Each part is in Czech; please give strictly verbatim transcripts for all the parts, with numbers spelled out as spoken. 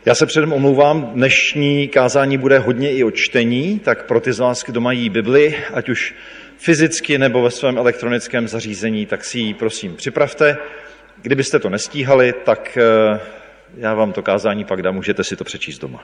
Já se předem omlouvám, dnešní kázání bude hodně i o čtení, tak pro ty z vás, kdo mají Bibli, ať už fyzicky nebo ve svém elektronickém zařízení, tak si ji prosím připravte. Kdybyste to nestíhali, tak já vám to kázání pak dám, můžete si to přečíst doma.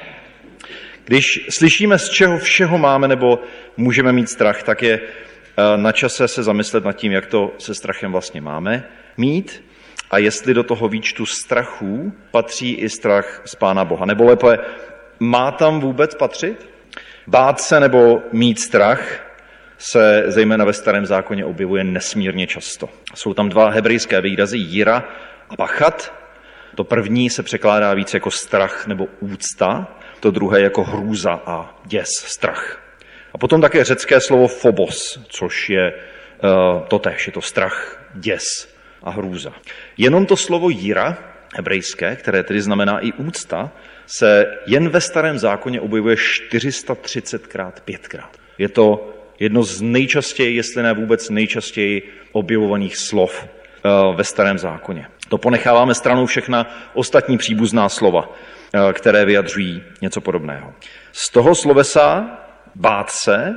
Když slyšíme, z čeho všeho máme nebo můžeme mít strach, tak je na čase se zamyslet nad tím, jak to se strachem vlastně máme mít a jestli do toho výčtu strachů patří i strach z Pána Boha. Nebo lépe, má tam vůbec patřit? Bát se nebo mít strach se zejména ve Starém zákoně objevuje nesmírně často. Jsou tam dva hebrejské výrazy, jira a pachat. To první se překládá víc jako strach nebo úcta, to druhé jako hrůza a děs, strach. A potom také řecké slovo phobos, což je uh, totéž, je to strach, děs a hrůza. Jenom to slovo jira, hebrejské, které tedy znamená i úcta, se jen ve Starém zákoně objevuje čtyři sta třicetkrát, pětkrát. Je to jedno z nejčastěji, jestli ne vůbec nejčastěji objevovaných slov uh, ve Starém zákoně. To ponecháváme stranou všechna ostatní příbuzná slova, uh, které vyjadřují něco podobného. Z toho slovesa bát se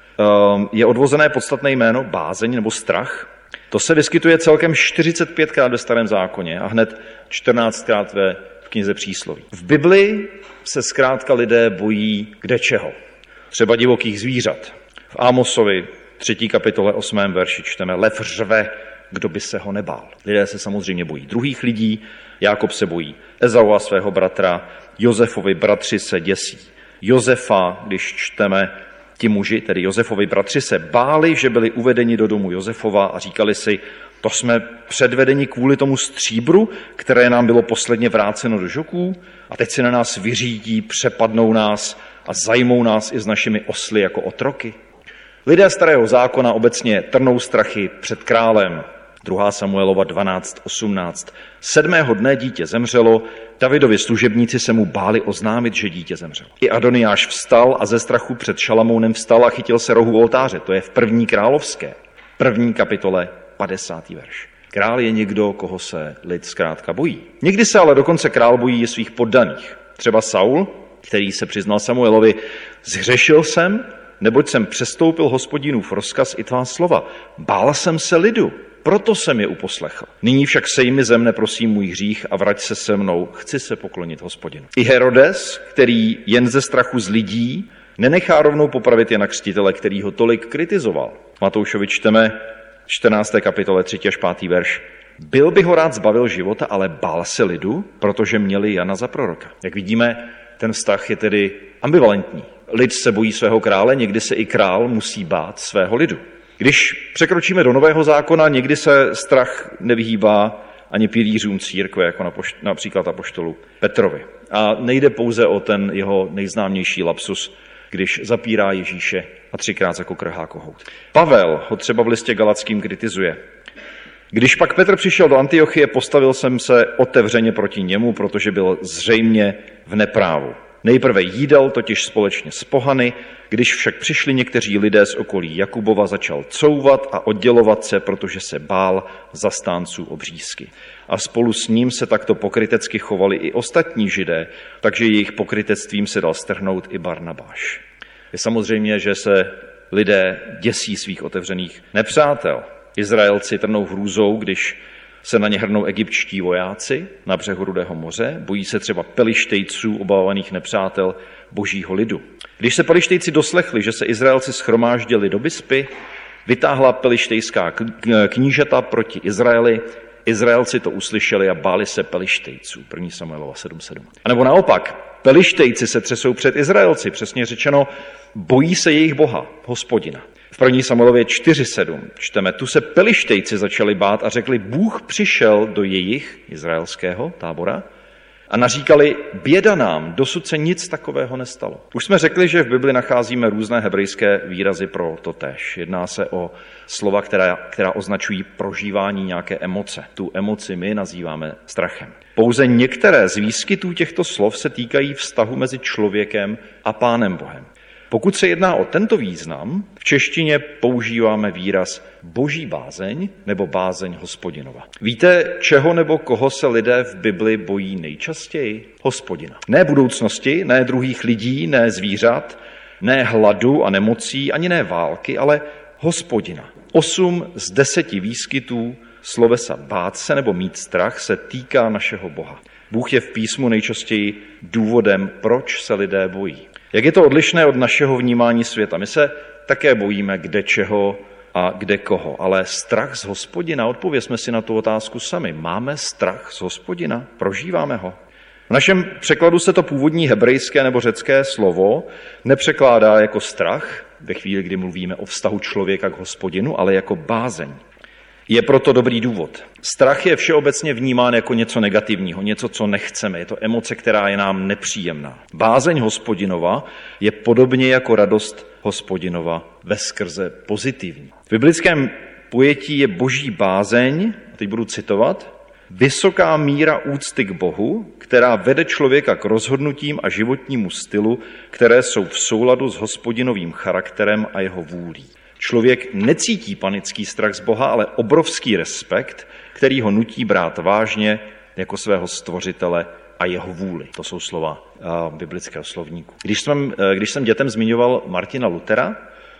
je odvozené podstatné jméno bázeň nebo strach. To se vyskytuje celkem čtyřicet pětkrát ve Starém zákoně a hned čtrnáctkrát ve v knize Přísloví. V Bibli se zkrátka lidé bojí kdečeho. Třeba divokých zvířat. V Ámosovi třetí kapitole osmém verši čteme: lev řve, kdo by se ho nebál. Lidé se samozřejmě bojí druhých lidí. Jákob se bojí Ezaua, svého bratra. Josefovi bratři se děsí Josefa, když čteme, ti muži, tedy Josefovi bratři, se báli, že byli uvedeni do domu Josefova a říkali si, to jsme předvedeni kvůli tomu stříbru, které nám bylo posledně vráceno do žoků a teď si na nás vyřídí, přepadnou nás a zajmou nás i s našimi osly jako otroky. Lidé Starého zákona obecně trnou strachy před králem. druhá Samuelova dvanáct osmnáct. Sedmého dne dítě zemřelo, Davidovi služebníci se mu báli oznámit, že dítě zemřelo. I Adoniáš vstal a ze strachu před Šalamounem vstal a chytil se rohu oltáře. To je v první královské, první kapitole, padesátý verš. Král je někdo, koho se lid zkrátka bojí. Někdy se ale dokonce král bojí i svých poddaných. Třeba Saul, který se přiznal Samuelovi, zhřešil jsem, neboť jsem přestoupil Hospodinův rozkaz i tvá slova. Bál jsem se lidu, proto jsem je uposlechl. Nyní však sejmi ze mne, prosím, můj hřích a vrať se se mnou, chci se poklonit Hospodinu. I Herodes, který jen ze strachu z lidí nenechá rovnou popravit Jana Křtitele, který ho tolik kritizoval. Matoušovi čteme čtrnácté kapitole třetí až pátý verš. Byl by ho rád zbavil života, ale bál se lidu, protože měli Jana za proroka. Jak vidíme, ten vztah je tedy ambivalentní. Lid se bojí svého krále, někdy se i král musí bát svého lidu. Když překročíme do Nového zákona, někdy se strach nevyhýbá ani pilířům církve, jako například apoštolu Petrovi. A nejde pouze o ten jeho nejznámější lapsus, když zapírá Ježíše a třikrát zakokrhá kohout. Pavel ho třeba v listě Galackým kritizuje. Když pak Petr přišel do Antiochie, postavil jsem se otevřeně proti němu, protože byl zřejmě v neprávu. Nejprve jídal totiž společně s pohany, když však přišli někteří lidé z okolí Jakubova, začal couvat a oddělovat se, protože se bál zastánců obřízky. A spolu s ním se takto pokrytecky chovali i ostatní Židé, takže jejich pokrytectvím se dal strhnout i Barnabáš. Je samozřejmě, že se lidé děsí svých otevřených nepřátel. Izraelci trnou hrůzou, když se na ně hrnou egyptští vojáci na břehu Rudého moře, bojí se třeba Pelištejců, obávaných nepřátel božího lidu. Když se Pelištejci doslechli, že se Izraelci shromáždili do Bispy, vytáhla pelištejská knížata proti Izraeli, Izraelci to uslyšeli a báli se Pelištejců. první Samuelova sedm sedm. A nebo naopak, Pelištejci se třesou před Izraelci, přesně řečeno, bojí se jejich Boha, Hospodina. V první Samuelově čtyři sedm čteme, tu se Pelištejci začali bát a řekli, Bůh přišel do jejich, izraelského tábora, a naříkali, běda nám, dosud se nic takového nestalo. Už jsme řekli, že v Bibli nacházíme různé hebrejské výrazy pro totéž. Jedná se o slova, která, která označují prožívání nějaké emoce. Tu emoci my nazýváme strachem. Pouze některé z výskytů těchto slov se týkají vztahu mezi člověkem a Pánem Bohem. Pokud se jedná o tento význam, v češtině používáme výraz boží bázeň nebo bázeň Hospodinova. Víte, čeho nebo koho se lidé v Bibli bojí nejčastěji? Hospodina. Ne budoucnosti, ne druhých lidí, ne zvířat, ne hladu a nemocí, ani ne války, ale Hospodina. Osm z deseti výskytů slovesa bát se nebo mít strach se týká našeho Boha. Bůh je v písmu nejčastěji důvodem, proč se lidé bojí. Jak je to odlišné od našeho vnímání světa? My se také bojíme kde čeho a kde koho, ale strach z Hospodina, odpovězme si na tu otázku sami. Máme strach z Hospodina? Prožíváme ho? V našem překladu se to původní hebrejské nebo řecké slovo nepřekládá jako strach, ve chvíli, kdy mluvíme o vztahu člověka k Hospodinu, ale jako bázeň. Je proto dobrý důvod. Strach je všeobecně vnímán jako něco negativního, něco, co nechceme. Je to emoce, která je nám nepříjemná. Bázeň Hospodinova je podobně jako radost Hospodinova veskrze pozitivní. V biblickém pojetí je boží bázeň, teď budu citovat, vysoká míra úcty k Bohu, která vede člověka k rozhodnutím a životnímu stylu, které jsou v souladu s Hospodinovým charakterem a jeho vůlí. Člověk necítí panický strach z Boha, ale obrovský respekt, který ho nutí brát vážně jako svého stvořitele a jeho vůli. To jsou slova uh, biblického slovníku. Když jsem, uh, když jsem dětem zmiňoval Martina Luthera,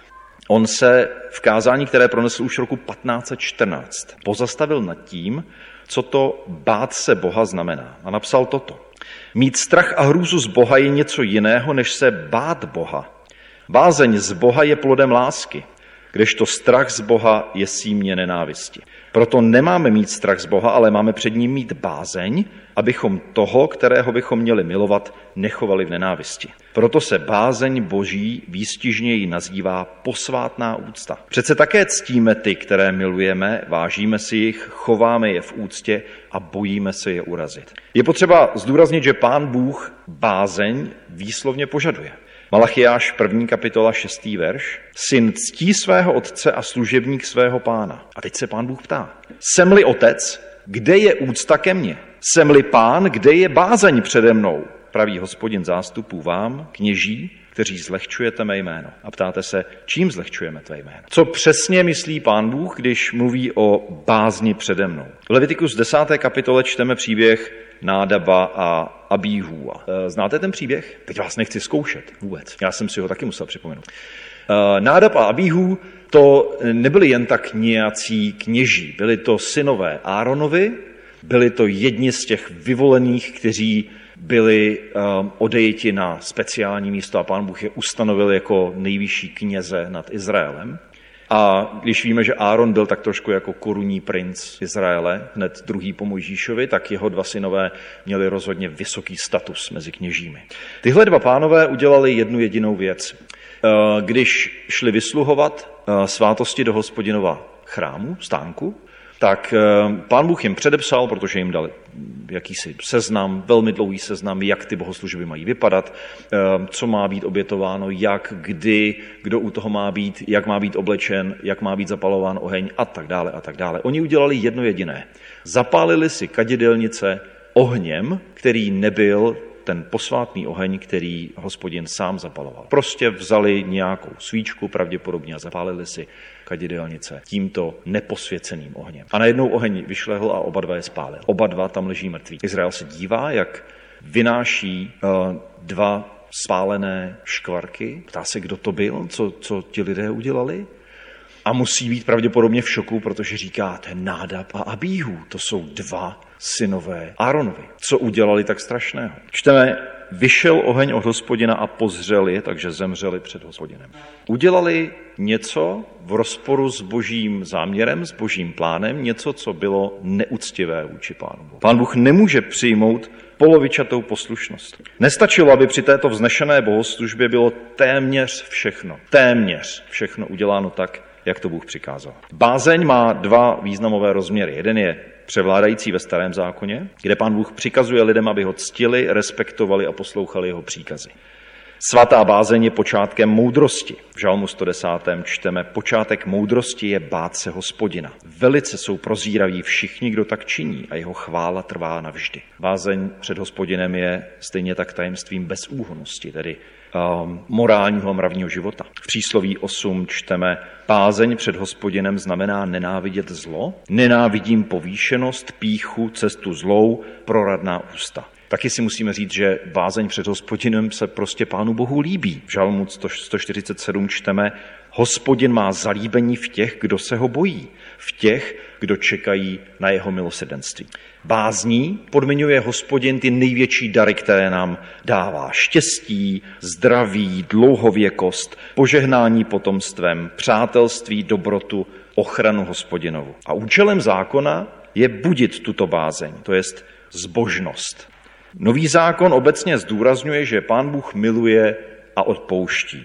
on se v kázání, které pronesl už roku patnáct set čtrnáct, pozastavil nad tím, co to bát se Boha znamená. A napsal toto. Mít strach a hrůzu z Boha je něco jiného, než se bát Boha. Bázeň z Boha je plodem lásky, kdežto strach z Boha je símě nenávisti. Proto nemáme mít strach z Boha, ale máme před ním mít bázeň, abychom toho, kterého bychom měli milovat, nechovali v nenávisti. Proto se bázeň Boží výstižněji nazývá posvátná úcta. Přece také ctíme ty, které milujeme, vážíme si jich, chováme je v úctě a bojíme se je urazit. Je potřeba zdůraznit, že Pán Bůh bázeň výslovně požaduje. Malachiáš první kapitola šestý verš. Syn ctí svého otce a služebník svého pána. A teď se Pán Bůh ptá. Jsem-li otec, kde je úcta ke mně? Jsem-li pán, kde je bázeň přede mnou? Praví Hospodin zástupů vám, kněží, kteří zlehčujete mé jméno. A ptáte se, čím zlehčujeme tvé jméno? Co přesně myslí Pán Bůh, když mluví o bázni přede mnou? V Levitikus desáté kapitole čteme příběh Nádaba a Abíhua. Znáte ten příběh? Teď vás nechci zkoušet vůbec. Já jsem si ho taky musel připomenout. Nádab a Abíhu to nebyli jen tak nějací kněží. Byli to synové Áronovi, byli to jedni z těch vyvolených, kteří byli um, odejiti na speciální místo a Pán Bůh je ustanovil jako nejvyšší kněze nad Izraelem. A když víme, že Áron byl tak trošku jako korunní princ Izraele, hned druhý po Mojžíšovi, tak jeho dva synové měli rozhodně vysoký status mezi kněžími. Tyhle dva pánové udělali jednu jedinou věc. Když šli vysluhovat svátosti do Hospodinova chrámu, stánku, tak Pán Bůh jim předepsal, protože jim dal jakýsi seznam, velmi dlouhý seznam, jak ty bohoslužby mají vypadat, co má být obětováno, jak, kdy, kdo u toho má být, jak má být oblečen, jak má být zapalován oheň a tak dále a tak dále. Oni udělali jedno jediné. Zapálili si kadidelnice ohněm, který nebyl ten posvátný oheň, který Hospodin sám zapaloval. Prostě vzali nějakou svíčku, pravděpodobně a zapálili si kadidelnice tímto neposvěceným ohněm. A najednou oheň vyšlehl a oba dva je spálil. Oba dva tam leží mrtví. Izrael se dívá, jak vynáší uh, dva spálené škvarky. Ptá se, kdo to byl, co, co ti lidé udělali. A musí být pravděpodobně v šoku, protože říká, ten Nádab a Abíhu, to jsou dva synové Áronovi. Co udělali tak strašného? Čteme, vyšel oheň od Hospodina a pozřeli, takže zemřeli před Hospodinem. Udělali něco v rozporu s božím záměrem, s božím plánem, něco, co bylo neúctivé vůči Pánu Bohu. Pán Bůh nemůže přijmout polovičatou poslušnost. Nestačilo, aby při této vznešené bohoslužbě bylo téměř všechno, téměř všechno uděláno tak, jak to Bůh přikázal. Bázeň má dva významové rozměry. Jeden je převládající ve Starém zákoně, kde Pán Bůh přikazuje lidem, aby ho ctili, respektovali a poslouchali jeho příkazy. Svatá bázeň je počátkem moudrosti. V Žalmu sto deset čteme, počátek moudrosti je bát se Hospodina. Velice jsou prozíraví všichni, kdo tak činí, a jeho chvála trvá navždy. Bázeň před Hospodinem je stejně tak tajemstvím bezúhonnosti, tedy um, morálního a mravního života. V přísloví osm čteme, bázeň před Hospodinem znamená nenávidět zlo, nenávidím povýšenost, pýchu, cestu zlou, proradná ústa. Taky si musíme říct, že bázeň před Hospodinem se prostě Pánu Bohu líbí. V Žalmu sto čtyřicet sedm čteme, Hospodin má zalíbení v těch, kdo se ho bojí, v těch, kdo čekají na jeho milosrdenství. Bázní podmiňuje Hospodin ty největší dary, které nám dává. Štěstí, zdraví, dlouhověkost, požehnání potomstvem, přátelství, dobrotu, ochranu Hospodinovu. A účelem zákona je budit tuto bázeň, to jest zbožnost. Nový zákon obecně zdůrazňuje, že Pán Bůh miluje a odpouští.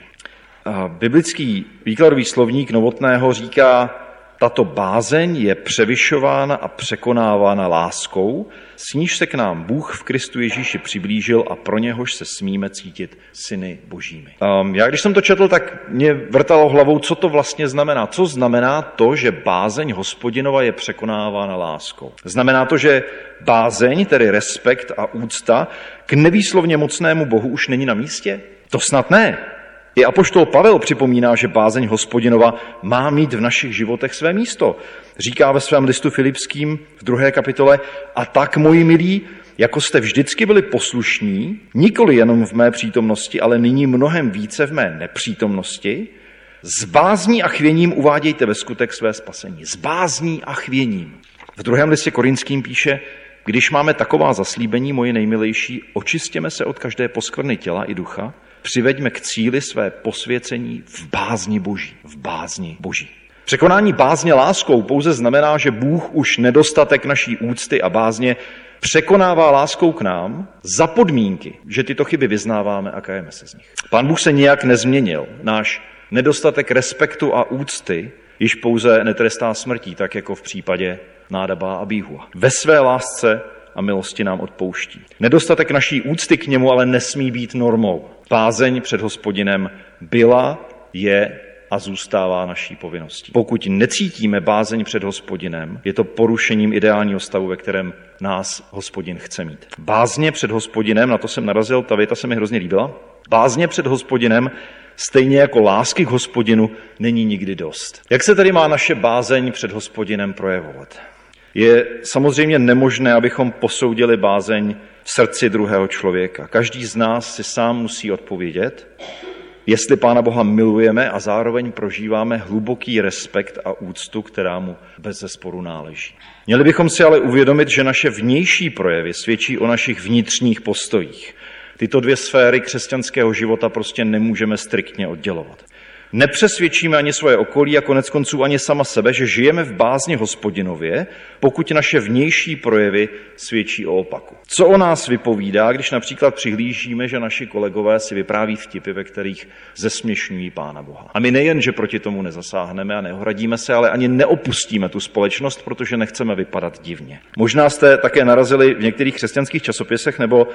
Biblický výkladový slovník Novotného říká, tato bázeň je převyšována a překonávána láskou, s níž se k nám Bůh v Kristu Ježíši přiblížil a pro něhož se smíme cítit syny božími. Um, já když jsem to četl, tak mě vrtalo hlavou, co to vlastně znamená. Co znamená to, že bázeň Hospodinova je překonávána láskou? Znamená to, že bázeň, tedy respekt a úcta k nevýslovně mocnému Bohu už není na místě? To snad ne. I apoštol Pavel připomíná, že bázeň Hospodinova má mít v našich životech své místo. Říká ve svém listu Filipským v druhé kapitole, a tak, moji milí, jako jste vždycky byli poslušní, nikoli jenom v mé přítomnosti, ale nyní mnohem více v mé nepřítomnosti, s bázní a chvěním uvádějte ve skutek své spasení. S bázní a chvěním. V druhém listě Korinským píše, když máme taková zaslíbení, moji nejmilejší, očistěme se od každé poskvrny těla i ducha, přiveďme k cíli své posvěcení v bázni Boží. V bázni Boží. Překonání bázně láskou pouze znamená, že Bůh už nedostatek naší úcty a bázně překonává láskou k nám za podmínky, že tyto chyby vyznáváme a kajeme se z nich. Pán Bůh se nijak nezměnil. Náš nedostatek respektu a úcty již pouze netrestá smrtí, tak jako v případě Nádaba a Abíhua. Ve své lásce a milosti nám odpouští. Nedostatek naší úcty k němu ale nesmí být normou. Bázeň před Hospodinem byla, je a zůstává naší povinností. Pokud necítíme bázeň před Hospodinem, je to porušením ideálního stavu, ve kterém nás Hospodin chce mít. Bázně před Hospodinem, na to jsem narazil, ta věta se mi hrozně líbila, bázně před Hospodinem, stejně jako lásky k Hospodinu, není nikdy dost. Jak se tedy má naše bázeň před Hospodinem projevovat? Je samozřejmě nemožné, abychom posoudili bázeň v srdci druhého člověka. Každý z nás si sám musí odpovědět, jestli Pána Boha milujeme a zároveň prožíváme hluboký respekt a úctu, která mu bezesporu náleží. Měli bychom si ale uvědomit, že naše vnější projevy svědčí o našich vnitřních postojích. Tyto dvě sféry křesťanského života prostě nemůžeme striktně oddělovat. Nepřesvědčíme ani svoje okolí a konec konců ani sama sebe, že žijeme v bázni Hospodinově, pokud naše vnější projevy svědčí o opaku. Co o nás vypovídá, když například přihlížíme, že naši kolegové si vypráví vtipy, ve kterých zesměšňují Pána Boha. A my nejen, že proti tomu nezasáhneme a neohradíme se, ale ani neopustíme tu společnost, protože nechceme vypadat divně. Možná jste také narazili v některých křesťanských časopisech nebo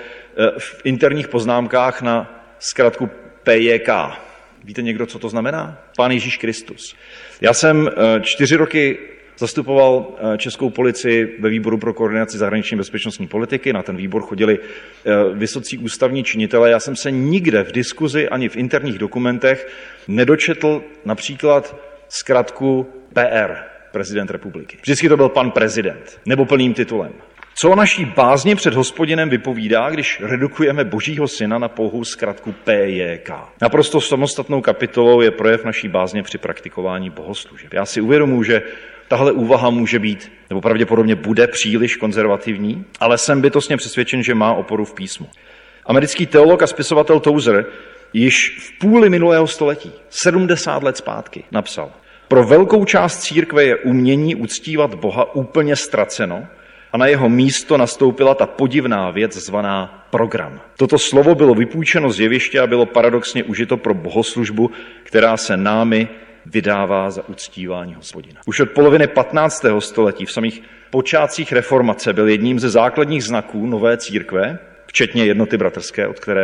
v interních poznámkách na zkratku P J K. Víte někdo, co to znamená? Pán Ježíš Kristus. Já jsem čtyři roky zastupoval českou policii ve výboru pro koordinaci zahraniční bezpečnostní politiky. Na ten výbor chodili vysocí ústavní činitelé. Já jsem se nikde v diskuzi ani v interních dokumentech nedočetl například zkratku P R, prezident republiky. Vždycky to byl pan prezident, nebo plným titulem. Co o naší bázni před Hospodinem vypovídá, když redukujeme Božího syna na pouhou zkratku P J K? Naprosto samostatnou kapitolou je projev naší bázně při praktikování bohoslužeb. Já si uvědomuji, že tahle úvaha může být, nebo pravděpodobně bude příliš konzervativní, ale jsem bytostně přesvědčen, že má oporu v písmu. Americký teolog a spisovatel Tozer již v půli minulého století, sedmdesát let zpátky, napsal: pro velkou část církve je umění uctívat Boha úplně ztraceno, a na jeho místo nastoupila ta podivná věc zvaná program. Toto slovo bylo vypůjčeno z jeviště a bylo paradoxně užito pro bohoslužbu, která se námi vydává za uctívání Hospodina. Už od poloviny patnáctého století v samých počátcích reformace byl jedním ze základních znaků nové církve, včetně jednoty bratrské, od které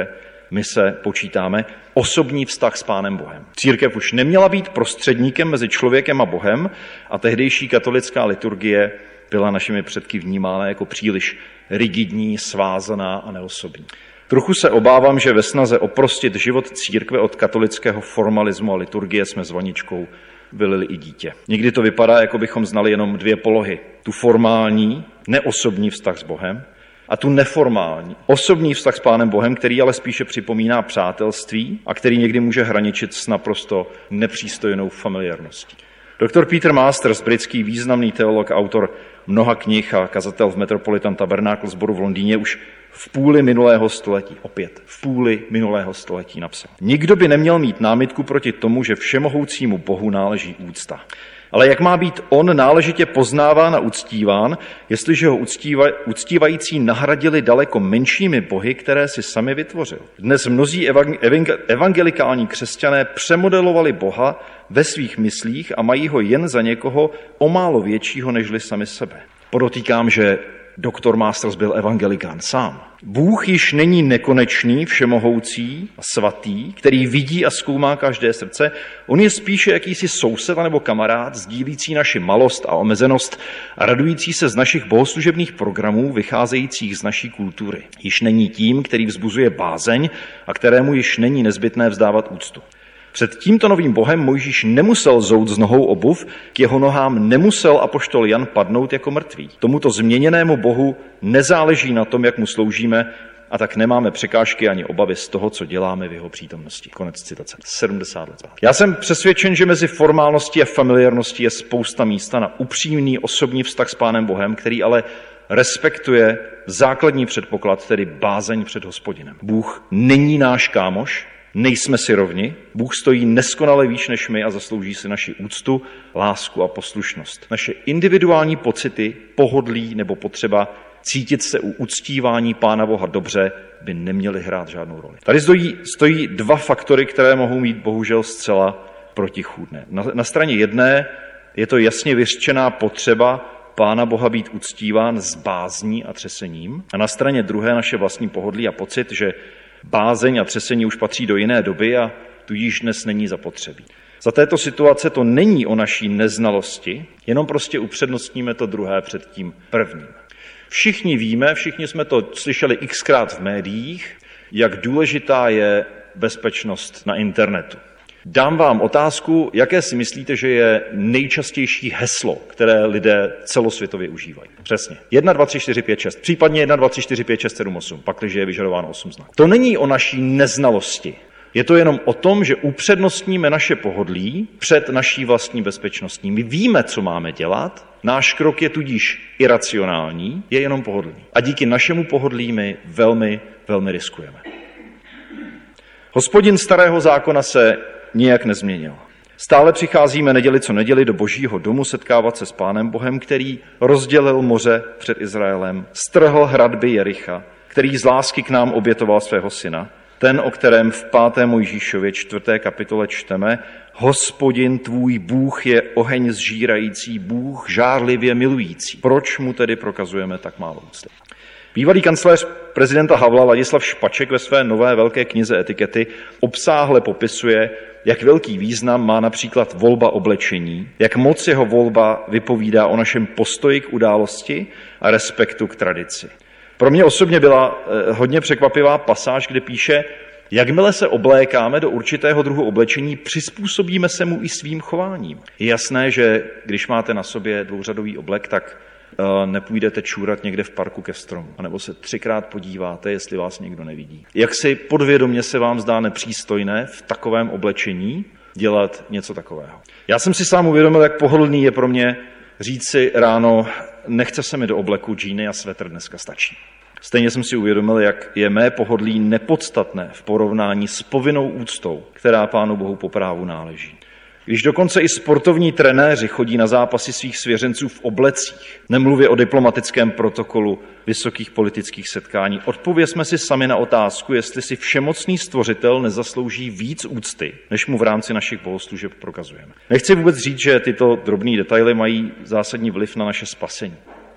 mise počítáme, osobní vztah s Pánem Bohem. Církev už neměla být prostředníkem mezi člověkem a Bohem a tehdejší katolická liturgie byla našimi předky vnímána jako příliš rigidní, svázaná a neosobní. Trochu se obávám, že ve snaze oprostit život církve od katolického formalismu a liturgie jsme s vaničkou vylili i dítě. Někdy to vypadá, jako bychom znali jenom dvě polohy. Tu formální, neosobní vztah s Bohem a tu neformální, osobní vztah s Pánem Bohem, který ale spíše připomíná přátelství a který někdy může hraničit s naprosto nepřístojnou familiárností. Doktor Peter Masters, britský významný teolog, autor mnoha knih a kazatel v Metropolitan Tabernákl sboru v Londýně, už v půli minulého století, opět v půli minulého století napsal. Nikdo by neměl mít námitku proti tomu, že všemohoucímu Bohu náleží úcta. Ale jak má být on náležitě poznáván a uctíván, jestliže ho uctíva, uctívající nahradili daleko menšími bohy, které si sami vytvořil? Dnes mnozí evangelikální křesťané přemodelovali Boha ve svých myslích a mají ho jen za někoho o málo většího nežli sami sebe. Podotýkám, že doktor Masters byl evangelikán sám. Bůh již není nekonečný, všemohoucí a svatý, který vidí a zkoumá každé srdce. On je spíše jakýsi soused nebo kamarád, sdílící naši malost a omezenost a radující se z našich bohoslužebných programů, vycházejících z naší kultury. Již není tím, který vzbuzuje bázeň a kterému již není nezbytné vzdávat úctu. Před tímto novým Bohem Mojžíš nemusel zout z nohou obuv, k jeho nohám nemusel apoštol Jan padnout jako mrtvý. Tomuto změněnému Bohu nezáleží na tom, jak mu sloužíme, a tak nemáme překážky ani obavy z toho, co děláme v jeho přítomnosti. Konec citace. sedmdesát let zpátky. Já jsem přesvědčen, že mezi formálností a familiárností je spousta místa na upřímný osobní vztah s Pánem Bohem, který ale respektuje základní předpoklad, tedy bázeň před Hospodinem. Bůh není náš kámoš, nejsme si rovni, Bůh stojí neskonale výš než my a zaslouží si naši úctu, lásku a poslušnost. Naše individuální pocity, pohodlí nebo potřeba cítit se u uctívání Pána Boha dobře by neměly hrát žádnou roli. Tady stojí, stojí dva faktory, které mohou mít bohužel zcela protichůdné. Na, na straně jedné je to jasně vyřčená potřeba Pána Boha být uctíván s bázní a třesením a na straně druhé naše vlastní pohodlí a pocit, že bázeň a třesení už patří do jiné doby a tudíž dnes není zapotřebí. Za této situace to není o naší neznalosti, jenom prostě upřednostníme to druhé před tím prvním. Všichni víme, všichni jsme to slyšeli xkrát v médiích, jak důležitá je bezpečnost na internetu. Dám vám otázku, jaké si myslíte, že je nejčastější heslo, které lidé celosvětově užívají. Přesně. jedna, dva, tři, čtyři, pět, šest. Případně jedna, dva, tři, čtyři, pět, šest, sedm, osm. Pakliže je vyžadováno osm znaků. To není o naší neznalosti. Je to jenom o tom, že upřednostníme naše pohodlí před naší vlastní bezpečností. My víme, co máme dělat, náš krok je tudíž iracionální, je jenom pohodlný. A díky našemu pohodlí my velmi, velmi riskujeme. Hospodin starého zákona se nijak nezměnil. Stále přicházíme neděli co neděli do Božího domu setkávat se s Pánem Bohem, který rozdělil moře před Izraelem, strhl hradby Jericha, který z lásky k nám obětoval svého syna, ten, o kterém v páté Mojžíšově čtvrté kapitole čteme: Hospodin tvůj Bůh je oheň zžírající, Bůh žárlivě milující. Proč mu tedy prokazujeme tak málo úcty? Bývalý kancléř prezidenta Havla Ladislav Špaček ve své nové velké knize Etikety obsáhle popisuje, jak velký význam má například volba oblečení, jak moc jeho volba vypovídá o našem postoji k události a respektu k tradici. Pro mě osobně byla hodně překvapivá pasáž, kde píše: jakmile se oblékáme do určitého druhu oblečení, přizpůsobíme se mu i svým chováním. Je jasné, že když máte na sobě dvouřadový oblek, tak nepůjdete čůrat někde v parku ke stromu, anebo se třikrát podíváte, jestli vás někdo nevidí. Jak si podvědomě se vám zdá nepřístojné v takovém oblečení dělat něco takového. Já jsem si sám uvědomil, jak pohodlný je pro mě říct si ráno: nechce se mi do obleku, džíny a svetr dneska stačí. Stejně jsem si uvědomil, jak je mé pohodlí nepodstatné v porovnání s povinnou úctou, která Pánu Bohu po právu náleží. Když dokonce i sportovní trenéři chodí na zápasy svých svěřenců v oblecích, nemluvě o diplomatickém protokolu vysokých politických setkání, odpovězme si sami na otázku, jestli si všemocný stvořitel nezaslouží víc úcty, než mu v rámci našich bohoslužeb prokazujeme. Nechci vůbec říct, že tyto drobné detaily mají zásadní vliv na naše spasení.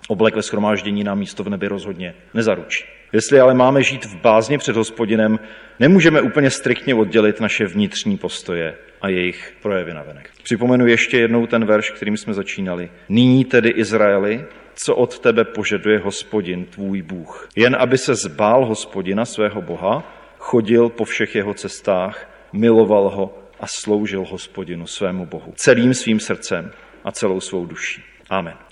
Oblek ve shromáždění nám místo v nebi rozhodně nezaručí. Jestli ale máme žít v bázni před Hospodinem, nemůžeme úplně striktně oddělit naše vnitřní postoje a jejich projevy navenek. Připomenu ještě jednou ten verš, kterým jsme začínali. Nyní tedy Izraeli, co od tebe požaduje Hospodin, tvůj Bůh. Jen aby se zbál Hospodina, svého Boha, chodil po všech jeho cestách, miloval ho a sloužil Hospodinu, svému Bohu, celým svým srdcem a celou svou duší. Amen.